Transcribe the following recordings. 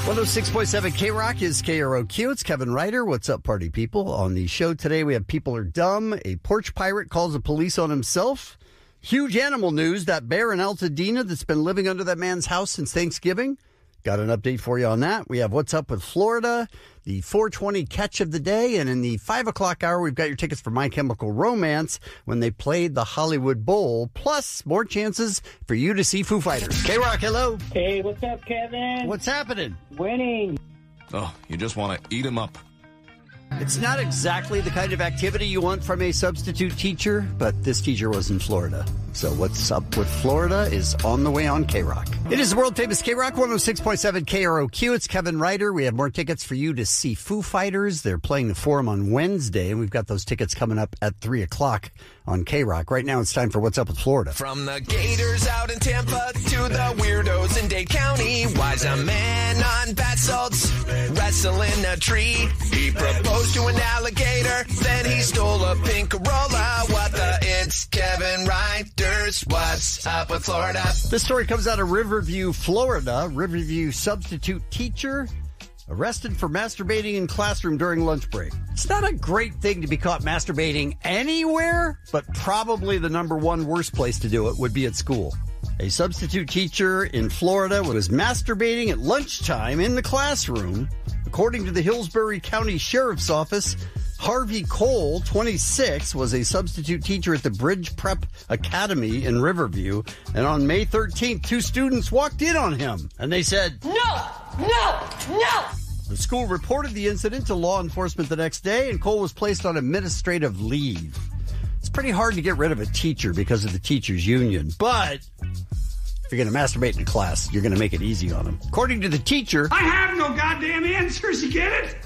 106.7 K-Rock is KROQ. It's Kevin Ryder. What's up, party people? On the show today, we have People Are Dumb. A porch pirate calls the police on himself. Huge animal news. That bear in Altadena that's been living under that man's house since Thanksgiving. Got an update for you on that. We have What's Up with Florida, the 420 catch of the day, and in the 5 o'clock hour, we've got your tickets for My Chemical Romance when they played the Hollywood Bowl, plus more chances for you to see Foo Fighters. K-Rock, hello. Hey, what's up, Kevin? What's happening? Winning. Oh, you just want to eat him up. It's not exactly the kind of activity you want from a substitute teacher, but this teacher was in Florida. So What's Up with Florida is on the way on K-Rock. It is the world-famous K-Rock 106.7 KROQ. It's Kevin Ryder. We have more tickets for you to see Foo Fighters. They're playing the Forum on Wednesday, and we've got those tickets coming up at 3 o'clock on K-Rock. Right now, it's time for What's Up with Florida. From the Gators out in Tampa to the weirdos in Dade County, why's a man on bath salts wrestling a tree? He proposed to an alligator, then he stole a pink Corolla. What the? It's Kevin Ryder's What's Up with Florida. This story comes out of Riverview, Florida. Riverview substitute teacher arrested for masturbating in classroom during lunch break. It's not a great thing to be caught masturbating anywhere, but probably the number one worst place to do it would be at school. A substitute teacher in Florida was masturbating at lunchtime in the classroom. According to the Hillsborough County Sheriff's Office, Harvey Cole, 26, was a substitute teacher at the Bridge Prep Academy in Riverview. And on May 13th, two students walked in on him. And they said, "No! No! No!" The school reported the incident to law enforcement the next day, and Cole was placed on administrative leave. It's pretty hard to get rid of a teacher because of the teachers' union. But if you're going to masturbate in class, you're going to make it easy on them. According to the teacher, I have no goddamn answers, you get it?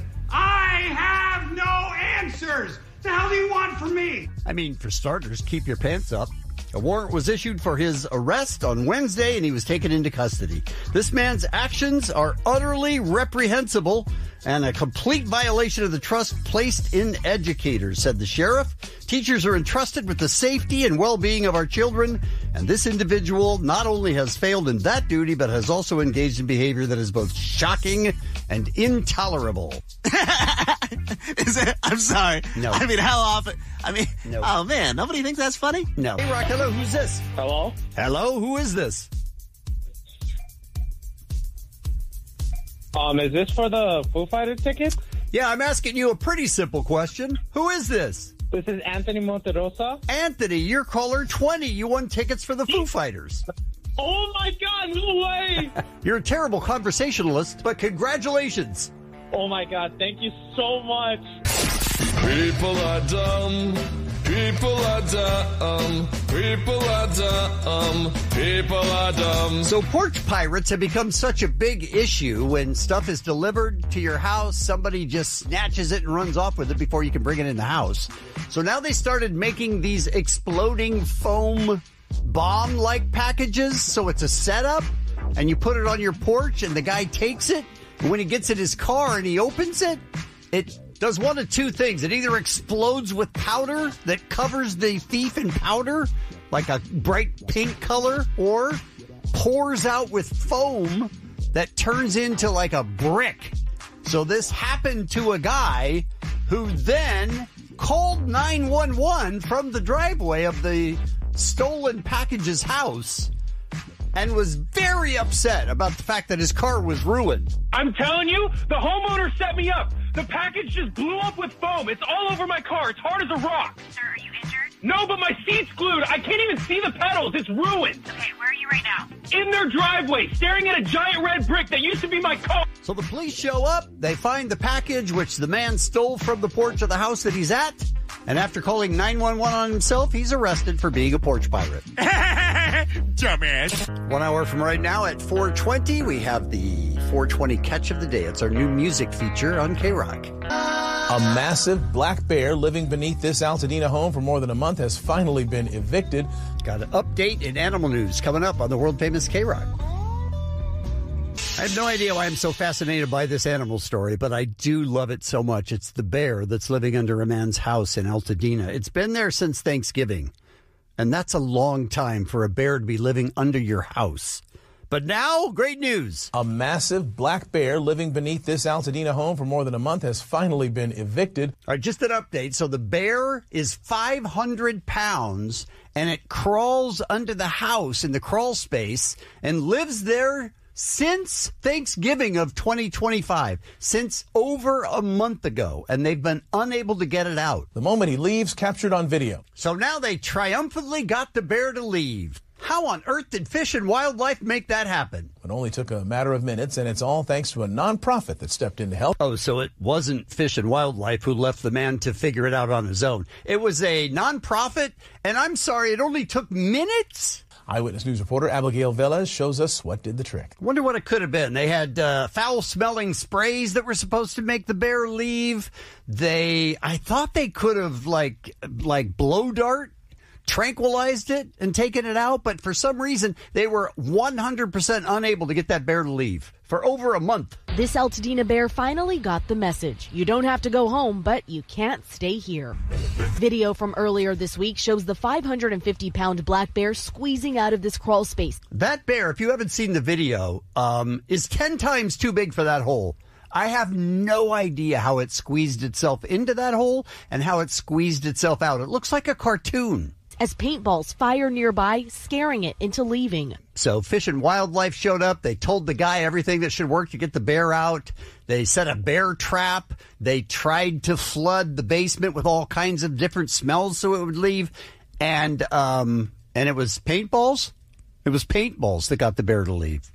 I have no answers. The hell do you want from me? I mean, for starters, keep your pants up. A warrant was issued for his arrest on Wednesday, and he was taken into custody. This man's actions are utterly reprehensible and a complete violation of the trust placed in educators, said the sheriff. Teachers are entrusted with the safety and well-being of our children, and this individual not only has failed in that duty, but has also engaged in behavior that is both shocking and intolerable. I'm sorry. No. I mean, how often? No. Oh, man, nobody thinks that's funny? No. Hey, Rock, hello, who's this? Hello? Hello, who is this? Is this for the Foo Fighter ticket? Yeah, I'm asking you a pretty simple question. Who is this? This is Anthony Monterosa. Anthony, you're caller 20. You won tickets for the Foo Fighters. Oh my God, no way! You're a terrible conversationalist, but congratulations. Oh my God, thank you so much. People are dumb. People are dumb. People are dumb. People are dumb. So porch pirates have become such a big issue. When stuff is delivered to your house, somebody just snatches it and runs off with it before you can bring it in the house. So now they started making these exploding foam bomb-like packages. So it's a setup, and you put it on your porch, and the guy takes it. And when he gets in his car and he opens it, it does one of two things. It either explodes with powder that covers the thief in powder, like a bright pink color, or pours out with foam that turns into like a brick. So this happened to a guy who then called 911 from the driveway of the stolen package's house and was very upset about the fact that his car was ruined. I'm telling you, the homeowner set me up. The package just blew up with foam. It's all over my car. It's hard as a rock. Sir, are you injured? No, but my seat's glued. I can't even see the pedals. It's ruined. Okay, where are you right now? In their driveway, staring at a giant red brick that used to be my car. So the police show up. They find the package, which the man stole from the porch of the house that he's at. And after calling 911 on himself, he's arrested for being a porch pirate. Dumbass. 1 hour from right now at 4:20, we have the 420 catch of the day. It's our new music feature on K-Rock. A massive black bear living beneath this Altadena home for more than a month has finally been evicted. Got an update in animal news coming up on the world-famous K-Rock. I have no idea why I'm so fascinated by this animal story, but I do love it so much. It's the bear that's living under a man's house in Altadena. It's been there since Thanksgiving, and that's a long time for a bear to be living under your house. But now, great news. A massive black bear living beneath this Altadena home for more than a month has finally been evicted. All right, just an update. So the bear is 500 pounds, and it crawls under the house in the crawl space and lives there since Thanksgiving of 2025, since over a month ago, and they've been unable to get it out. The moment he leaves, captured on video. So now they triumphantly got the bear to leave. How on earth did Fish and Wildlife make that happen? It only took a matter of minutes, and it's all thanks to a nonprofit that stepped in to help. Oh, so it wasn't Fish and Wildlife who left the man to figure it out on his own. It was a nonprofit, and I'm sorry, it only took minutes? Eyewitness News reporter Abigail Velez shows us what did the trick. Wonder what it could have been. They had foul-smelling sprays that were supposed to make the bear leave. I thought they could have, like blow dart, tranquilized it and taken it out, but for some reason they were 100% unable to get that bear to leave for over a month. This Altadena bear finally got the message. You don't have to go home, but you can't stay here. Video from earlier this week shows the 550-pound black bear squeezing out of this crawl space. That bear, if you haven't seen the video, is 10 times too big for that hole. I have no idea how it squeezed itself into that hole and how it squeezed itself out. It looks like a cartoon. As paintballs fire nearby, scaring it into leaving. So Fish and Wildlife showed up. They told the guy everything that should work to get the bear out. They set a bear trap. They tried to flood the basement with all kinds of different smells so it would leave. And it was paintballs? It was paintballs that got the bear to leave.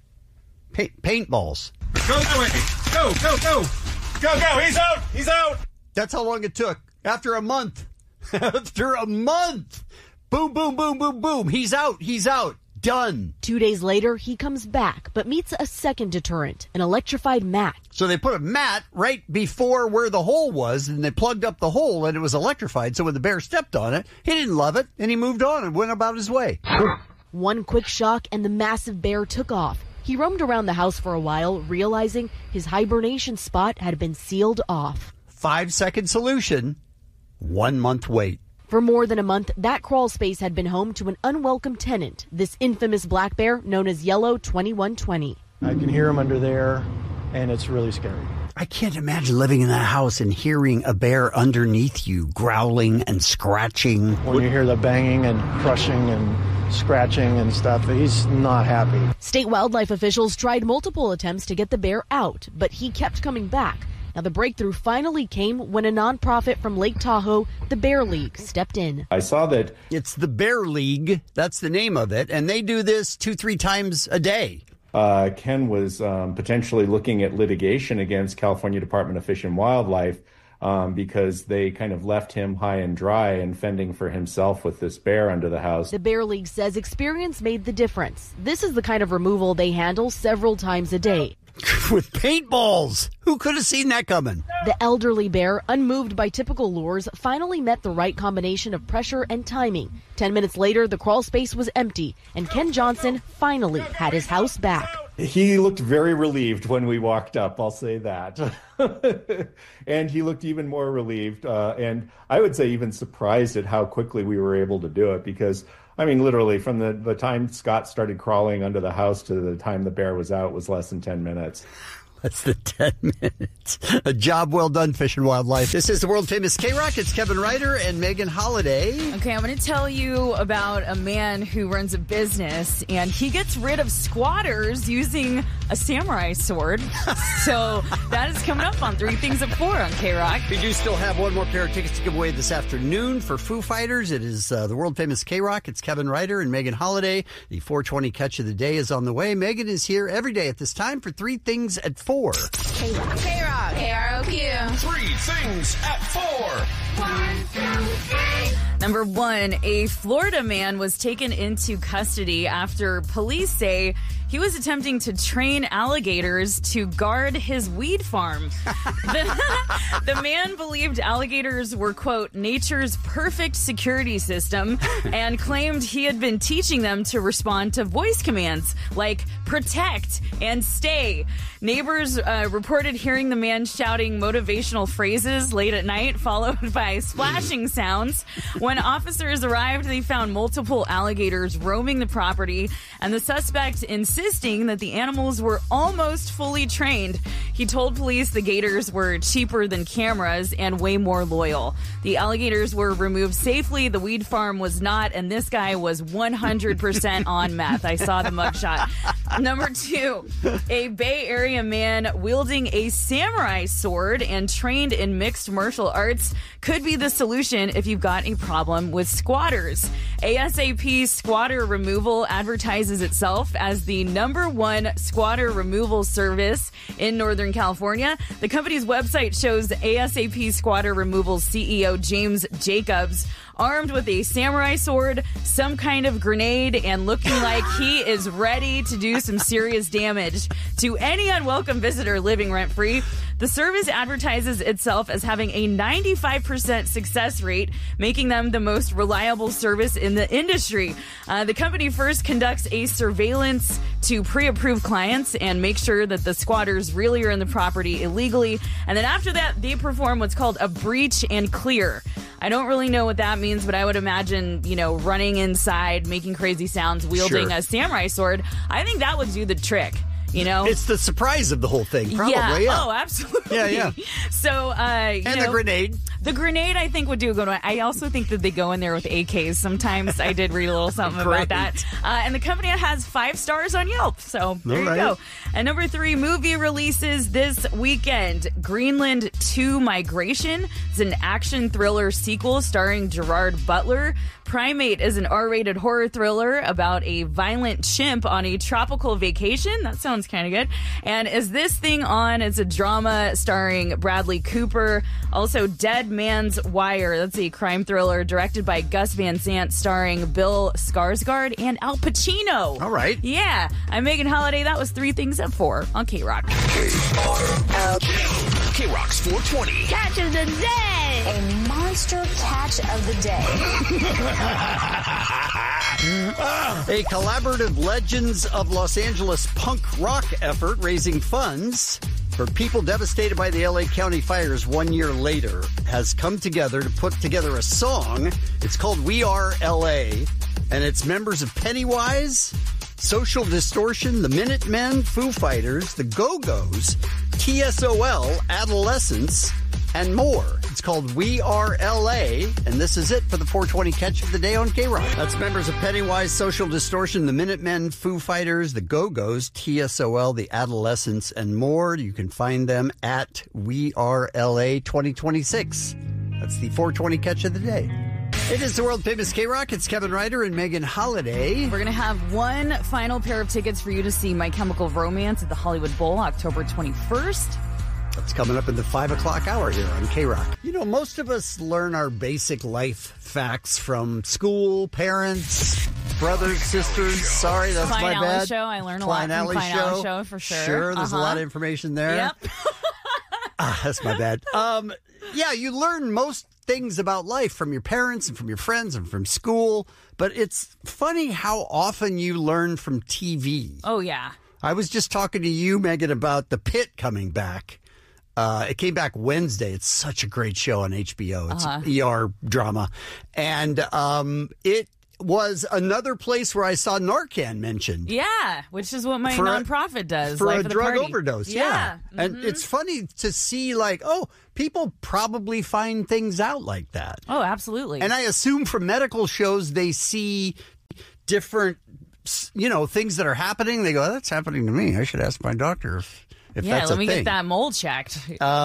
Paintballs. Go that way. Go, go, go. Go, go. He's out. He's out. That's how long it took. After a month. After a month. Boom, boom, boom, boom, boom. He's out. He's out. Done. 2 days later, he comes back, but meets a second deterrent, an electrified mat. So they put a mat right before where the hole was, and they plugged up the hole, and it was electrified. So when the bear stepped on it, he didn't love it, and he moved on and went about his way. One quick shock, and the massive bear took off. He roamed around the house for a while, realizing his hibernation spot had been sealed off. 5-second solution, 1 month wait. For more than a month, that crawl space had been home to an unwelcome tenant, this infamous black bear known as Yellow 2120. I can hear him under there, and it's really scary. I can't imagine living in that house and hearing a bear underneath you growling and scratching. When you hear the banging and crushing and scratching and stuff, he's not happy. State wildlife officials tried multiple attempts to get the bear out, but he kept coming back. Now, the breakthrough finally came when a nonprofit from Lake Tahoe, the Bear League, stepped in. I saw that. It's the Bear League. That's the name of it. And they do this 2-3 times a day. Ken was potentially looking at litigation against California Department of Fish and Wildlife because they kind of left him high and dry and fending for himself with this bear under the house. The Bear League says experience made the difference. This is the kind of removal they handle several times a day. With paintballs. Who could have seen that coming? The elderly bear, unmoved by typical lures, finally met the right combination of pressure and timing. 10 minutes later, the crawl space was empty, and Ken Johnson finally had his house back. He looked very relieved when we walked up, I'll say that. And he looked even more relieved, and I would say even surprised at how quickly we were able to do it, because I mean, literally, from the time Scott started crawling under the house to the time the bear was out was less than 10 minutes. Less than 10 minutes. A job well done, Fish and Wildlife. This is the world-famous K-Rock. It's Kevin Ryder and Megan Holiday. Okay, I'm going to tell you about a man who runs a business, and he gets rid of squatters using a samurai sword. So that is coming up on 3 Things at 4 on K-Rock. We do still have one more pair of tickets to give away this afternoon for Foo Fighters. It is the world-famous K-Rock. It's Kevin Ryder and Megan Holiday. The 420 catch of the day is on the way. Megan is here every day at this time for 3 Things at 4. K-Rock. K-Rock. KROQ. 3 Things at 4. 1, 2, 3. Number 1, a Florida man was taken into custody after police say he was attempting to train alligators to guard his weed farm. The man believed alligators were, quote, nature's perfect security system, and claimed he had been teaching them to respond to voice commands like protect and stay. Neighbors reported hearing the man shouting motivational phrases late at night, followed by splashing sounds. When officers arrived, they found multiple alligators roaming the property, and the suspect insisted insisting that the animals were almost fully trained. He told police the gators were cheaper than cameras and way more loyal. The alligators were removed safely. The weed farm was not, and this guy was 100% on meth. I saw the mugshot. Number 2, a Bay Area man wielding a samurai sword and trained in mixed martial arts could be the solution if you've got a problem with squatters. ASAP Squatter Removal advertises itself as the #1 squatter removal service in Northern California. The company's website shows ASAP Squatter Removal CEO James Jacobs armed with a samurai sword, some kind of grenade, and looking like he is ready to do some serious damage to any unwelcome visitor living rent-free. The service advertises itself as having a 95% success rate, making them the most reliable service in the industry. The company first conducts a surveillance to pre-approve clients and make sure that the squatters really are in the property illegally. And then after that, they perform what's called a breach and clear. I don't really know what that means, but I would imagine, running inside, making crazy sounds, wielding a samurai sword. I think that would do the trick. It's the surprise of the whole thing, probably. Yeah. Oh, absolutely. Yeah. So, the grenade. The grenade, I think, would do a good one. I also think that they go in there with AKs. Sometimes I did read a little something about that. And the company has 5 stars on Yelp. So there you go. And number 3, movie releases this weekend. Greenland 2 Migration is an action thriller sequel starring Gerard Butler. Primate is an R-rated horror thriller about a violent chimp on a tropical vacation. That sounds kind of good. And Is This Thing On? It's a drama starring Bradley Cooper. Also, Dead Man's Wire. That's a crime thriller directed by Gus Van Sant, starring Bill Skarsgård and Al Pacino. All right. Yeah. I'm Megan Holiday. That was 3 Things at 4 on K-Rock. K-Rock's 420. Catch of the day. A monster catch of the day. A collaborative Legends of Los Angeles punk rock effort raising funds for people devastated by the LA County fires 1 year later has come together to put together a song. It's called We Are LA, and it's members of Pennywise, Social Distortion, the Minutemen, Foo Fighters, the Go-Go's, TSOL, Adolescents, and more. It's called We Are LA, and this is it for the 420 Catch of the Day on K-Rock. That's members of Pennywise, Social Distortion, the Minutemen, Foo Fighters, the Go-Go's, TSOL, the Adolescents, and more. You can find them at We Are LA 2026. That's the 420 Catch of the Day. It is the world-famous K-Rock. It's Kevin Ryder and Megan Holiday. We're going to have one final pair of tickets for you to see My Chemical Romance at the Hollywood Bowl, October 21st. That's coming up in the 5 o'clock hour here on K-Rock. Most of us learn our basic life facts from school, parents, brothers, sisters. Sorry, that's my bad. Klein Alley Show. I learned a lot from Klein Alley Show, for sure. Sure, there's a lot of information there. Yep. That's my bad. Yeah, you learn most things about life from your parents and from your friends and from school, but it's funny how often you learn from TV. Oh, yeah. I was just talking to you, Megan, about The Pit coming back. It came back Wednesday. It's such a great show on HBO. It's an ER drama. And it was another place where I saw Narcan mentioned. Yeah, which is what my nonprofit does. For Life a of the drug Party. overdose, yeah. And it's funny to see, people probably find things out like that. Oh, absolutely. And I assume from medical shows, they see different, things that are happening. They go, that's happening to me. I should ask my doctor if that's a thing. Let me get that mold checked.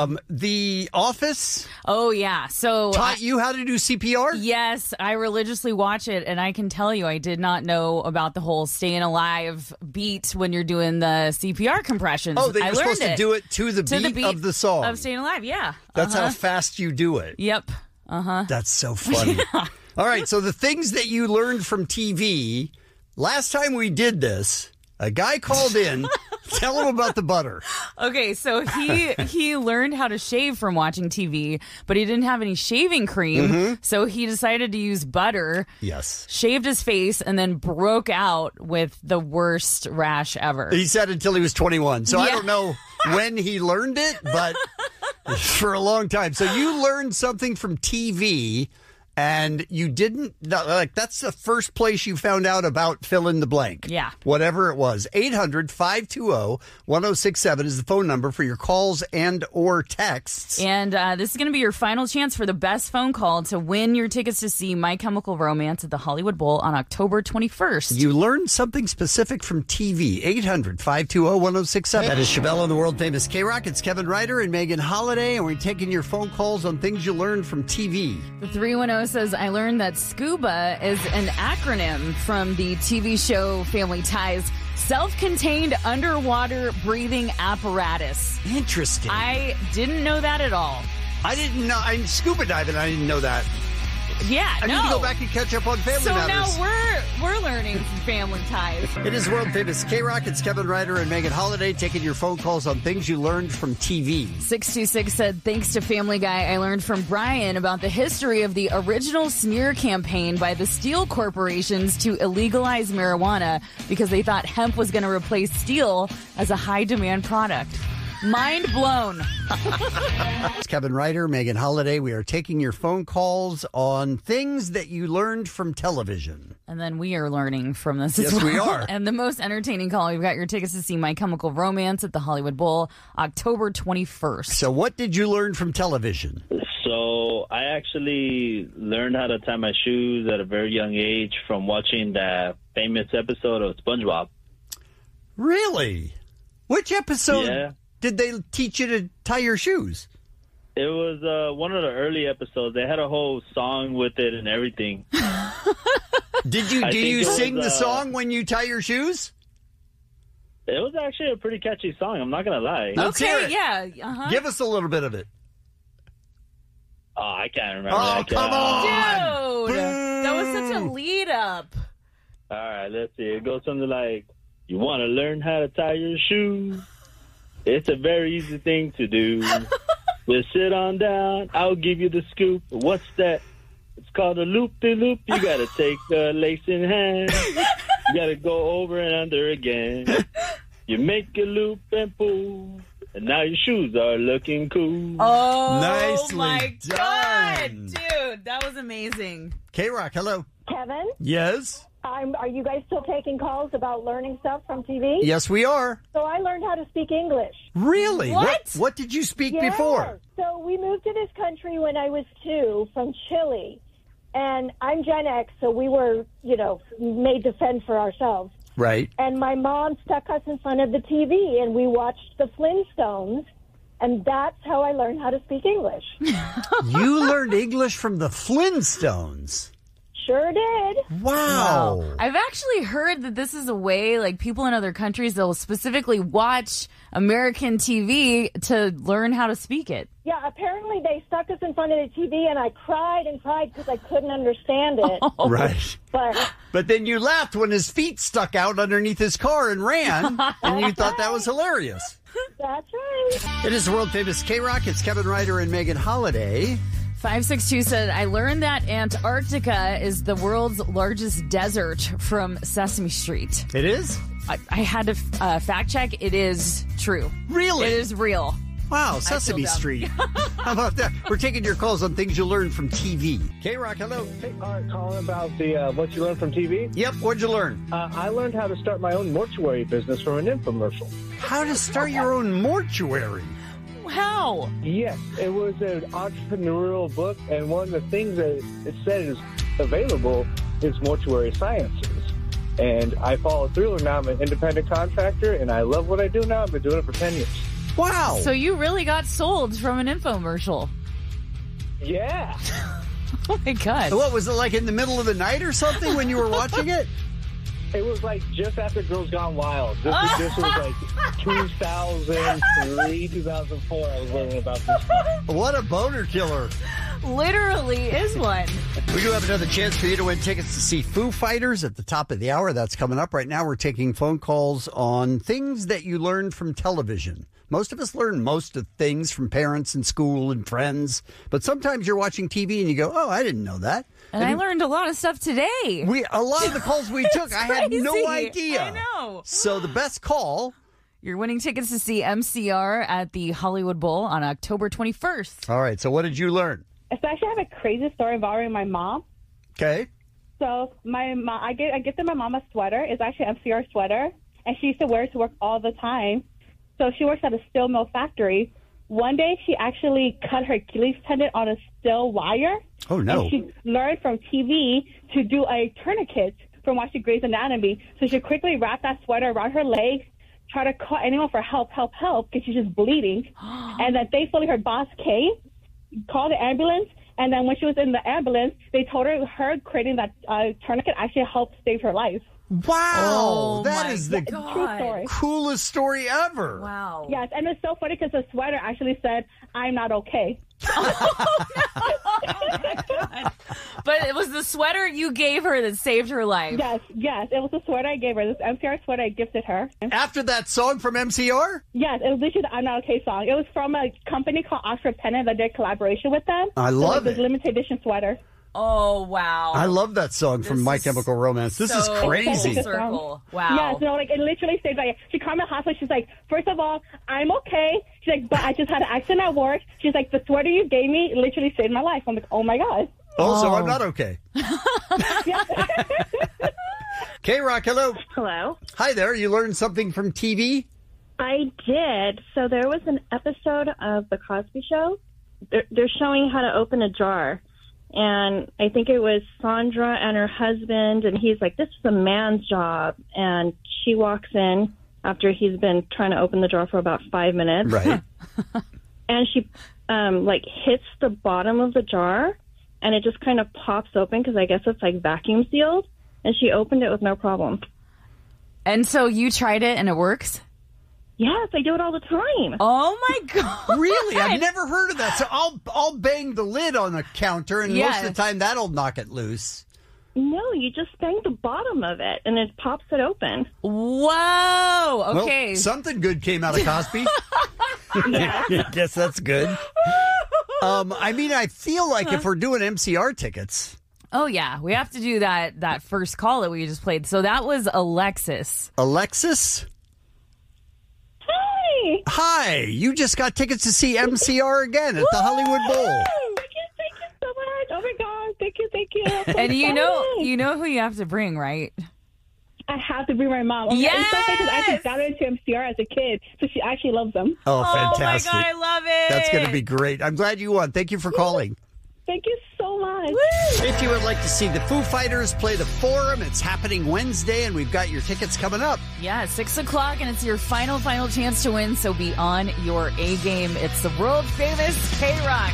The Office. Oh, yeah. So taught you how to do CPR? Yes, I religiously watch it, and I can tell you I did not know about the whole staying alive beat when you're doing the CPR compressions. Oh, that you're supposed to do it to the beat of the song. Of staying alive, yeah. That's how fast you do it. Yep. That's so funny. Yeah. All right, so the things that you learned from TV. Last time we did this, a guy called in. Tell him about the butter. Okay, so he learned how to shave from watching TV, but he didn't have any shaving cream, so he decided to use butter. Yes. Shaved his face and then broke out with the worst rash ever. He said until he was 21, so I don't know when he learned it, but for a long time. So you learned something from TV. and you didn't, like, that's the first place you found out about fill in the blank. Yeah. Whatever it was. 800-520-1067 is the phone number for your calls and or texts. And this is going to be your final chance for the best phone call to win your tickets to see My Chemical Romance at the Hollywood Bowl on October 21st. You learned something specific from TV. 800-520-1067. That is Chevelle on the world famous K-Rock. It's Kevin Ryder and Megan Holiday, and we're taking your phone calls on things you learned from TV. The 310 says, I learned that SCUBA is an acronym from the TV show Family Ties, self-contained underwater breathing apparatus. Interesting. I didn't know that at all. I didn't know. I'm scuba diving. I didn't know that. Yeah, I need to go back and catch up on Family Matters. So now we're learning from Family Ties. It is world famous K-Rock. It's Kevin Ryder and Megan Holiday taking your phone calls on things you learned from TV. 626 said, thanks to Family Guy, I learned from Brian about the history of the original smear campaign by the steel corporations to illegalize marijuana because they thought hemp was going to replace steel as a high-demand product. Mind blown. It's Kevin Ryder, Megan Holiday. We are taking your phone calls on things that you learned from television. And then we are learning from this as Yes, well. we are. And the most entertaining call, we've got your tickets to see My Chemical Romance at the Hollywood Bowl, October 21st. So what did you learn from television? So I actually learned how to tie my shoes at a very young age from watching that famous episode of SpongeBob. Really? Which episode? Yeah. Did they teach you to tie your shoes? It was one of the early episodes. They had a whole song with it and everything. Do you sing the song when you tie your shoes? It was actually a pretty catchy song. I'm not going to lie. Let's hear it. Yeah. Uh-huh. Give us a little bit of it. Oh, I can't remember. Oh, come on. Dude, that was such a lead up. All right, let's see. It goes something like, you want to learn how to tie your shoes? It's a very easy thing to do. Just sit on down. I'll give you the scoop. What's that? It's called a loop-de-loop. You got to take the lace in hand. You got to go over and under again. You make a loop and pull. And now your shoes are looking cool. Oh, Nicely my done. God. Dude, that was amazing. K-Rock, hello. Kevin, Yes? are you guys still taking calls about learning stuff from TV? Yes, we are. So I learned how to speak English. Really? What? What did you speak Yes. before? So we moved to this country when I was 2 from Chile. And I'm Gen X, so we were, made to fend for ourselves. Right. And my mom stuck us in front of the TV, and we watched the Flintstones. And that's how I learned how to speak English. You learned English from the Flintstones. Sure did. Wow. I've actually heard that this is a way, like, people in other countries, they'll specifically watch American TV to learn how to speak it. Yeah, apparently they stuck us in front of the TV, and I cried and cried because I couldn't understand it. Right. But then you laughed when his feet stuck out underneath his car and ran, and you thought that was hilarious. That's right. It is the world famous K-Rock. It's Kevin Ryder and Megan Holiday. 562 said, I learned that Antarctica is the world's largest desert from Sesame Street. It is? I had to fact check. It is true. Really? It is real. Wow, Sesame dumb. Street. How about that? We're taking your calls on things you learned from TV. K-Rock, hello. Hey, calling about the what you learned from TV? Yep, what'd you learn? I learned how to start my own mortuary business from an infomercial. How to start your own mortuary? How? Yes, it was an entrepreneurial book, and one of the things that it said is available is mortuary sciences. And I followed through, and now I'm an independent contractor, and I love what I do now. I've been doing it for 10 years. Wow. So you really got sold from an infomercial. Yeah. Oh, my God. What, was it like in the middle of the night or something when you were watching it? It was like just after Girls Gone Wild. This was like 2003, 2004. I was learning about this. What a boner killer. Literally is one. We do have another chance for you to win tickets to see Foo Fighters at the top of the hour. That's coming up. Right now, we're taking phone calls on things that you learned from television. Most of us learn most of things from parents and school and friends, but sometimes you're watching TV and you go, oh, I didn't know that. And I learned a lot of stuff today. A lot of the calls we took, I had no Crazy. idea. I know. So the best call. You're winning tickets to see MCR at the Hollywood Bowl on October 21st. All right, so what did you learn? So actually, I have a crazy story involving my mom. Okay. So my mom, I gifted my mom a sweater. It's actually an MCR sweater, and she used to wear it to work all the time. So she works at a steel mill factory. One day, she actually cut her Achilles tendon on a steel wire. Oh, no. And she learned from TV to do a tourniquet from watching Grey's Anatomy. So she quickly wrapped that sweater around her leg, tried to call anyone for help, because she's just bleeding. And then thankfully her boss came, called the ambulance, and then when she was in the ambulance, they told her creating that tourniquet actually helped save her life. Wow, that is the true story. coolest story ever. Wow. Yes, and it's so funny because the sweater actually said, "I'm not okay." But it was the sweater you gave her that saved her life. Yes, it was the sweater I gave her. This MCR sweater I gifted her. After that song from MCR? Yes, it was literally the I'm Not Okay song. It was from a company called Oxford Pennant that did a collaboration with them. I love it. It was a limited edition sweater. Oh, wow. I love that song from My Chemical Romance. This is crazy. Circle. Wow. Yes, like it literally said, like, she called me at the hospital. She's like, first of all, I'm okay. She's like, but I just had an accident at work. She's like, the sweater you gave me literally saved my life. I'm like, oh my God. Oh, so I'm not okay. K-Rock, hello. Hello. Hi there. You learned something from TV? I did. So there was an episode of The Cosby Show. They're showing how to open a jar. And I think it was Sandra and her husband, and he's like, this is a man's job. And she walks in after he's been trying to open the jar for about 5 minutes. Right. And she, hits the bottom of the jar, and it just kind of pops open because I guess it's, vacuum sealed. And she opened it with no problem. And so you tried it, and it works? Yes, I do it all the time. Oh, my God. Really? I've never heard of that. So I'll bang the lid on the counter, and most of the time that'll knock it loose. No, you just bang the bottom of it, and it pops it open. Whoa. Okay. Well, something good came out of Cosby. I guess that's good. I feel like if we're doing MCR tickets... Oh, yeah. We have to do that first call that we just played. So that was Alexis. Alexis? Hi, you just got tickets to see MCR again at the Hollywood Bowl. Thank you so much. Oh my God, thank you. So and you know who you have to bring, right? I have to bring my mom. Okay? Yes! Because I actually got into MCR as a kid, so she actually loves them. Oh, fantastic. Oh my God, I love it. That's going to be great. I'm glad you won. Thank you for calling. Thank you so much. Woo! If you would like to see the Foo Fighters play the Forum, it's happening Wednesday, and we've got your tickets coming up. Yeah, 6 o'clock, and it's your final chance to win, so be on your A game. It's the world-famous K-Rock.